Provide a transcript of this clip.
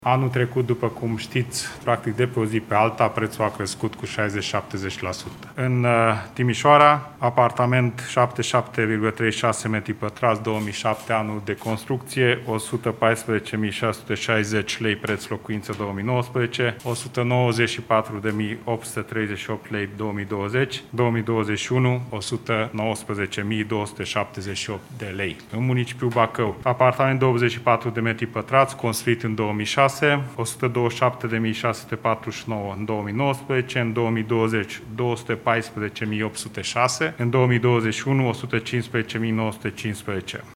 Anul trecut, după cum știți, practic de pe o zi pe alta, prețul a crescut cu 60-70%. În Timișoara, apartament 77,36 metri pătrați, 2007 anul de construcție, 114.660 lei preț locuință 2019, 194.838 lei 2020, 2021 119.278 de lei. În municipiul Bacău, apartament de 84 de metri pătrați, construit în 2006, 127.649 în 2019, în 2020 214.806, în 2021 115.915.